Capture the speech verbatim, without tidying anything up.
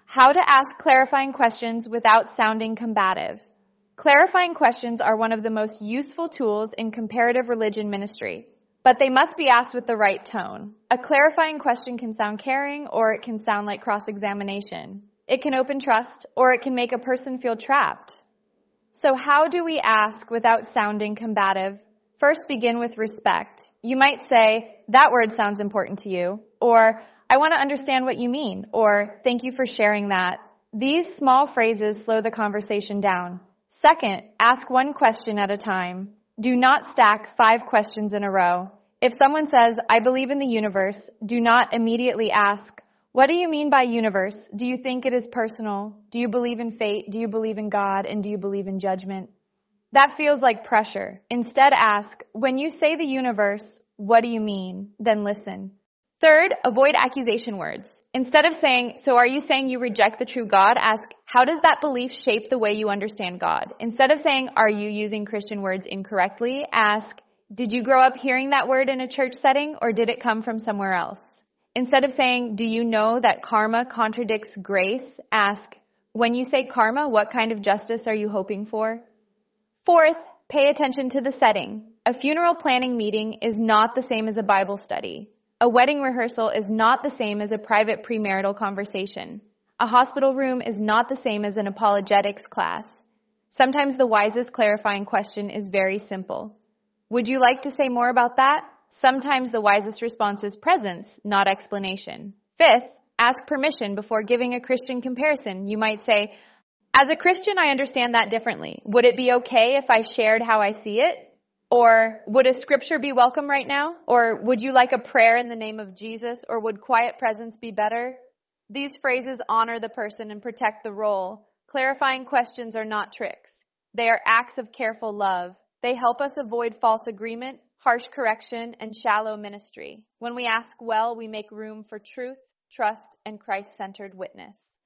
How to ask clarifying questions without sounding combative. Clarifying questions are one of the most useful tools in comparative religion ministry, but they must be asked with the right tone. A clarifying question can sound caring, or it can sound like cross-examination. It can open trust, or it can make a person feel trapped. So how do we ask without sounding combative? First, begin with respect. You might say, "That word sounds important to you," or "I want to understand what you mean," or "Thank you for sharing that." These small phrases slow the conversation down. Second, ask one question at a time. Do not stack five questions in a row. If someone says, "I believe in the universe," do not immediately ask, "What do you mean by universe? Do you think it is personal? Do you believe in fate? Do you believe in God? And do you believe in judgment?" That feels like pressure. Instead, ask, "When you say the universe, what do you mean?" Then listen. Third, avoid accusation words. Instead of saying, "So are you saying you reject the true God?" ask, "How does that belief shape the way you understand God?" Instead of saying, "Are you using Christian words incorrectly?" ask, "Did you grow up hearing that word in a church setting, or did it come from somewhere else?" Instead of saying, "Do you know that karma contradicts grace?" ask, "When you say karma, what kind of justice are you hoping for?" Fourth, pay attention to the setting. A funeral planning meeting is not the same as a Bible study. A wedding rehearsal is not the same as a private premarital conversation. A hospital room is not the same as an apologetics class. Sometimes the wisest clarifying question is very simple. "Would you like to say more about that?" Sometimes the wisest response is presence, not explanation. Fifth, ask permission before giving a Christian comparison. You might say, "As a Christian, I understand that differently. Would it be okay if I shared how I see it?" Or, "Would a scripture be welcome right now?" Or, "Would you like a prayer in the name of Jesus?" Or, "Would quiet presence be better?" These phrases honor the person and protect the role. Clarifying questions are not tricks. They are acts of careful love. They help us avoid false agreement, harsh correction, and shallow ministry. When we ask well, we make room for truth, trust, and Christ-centered witness.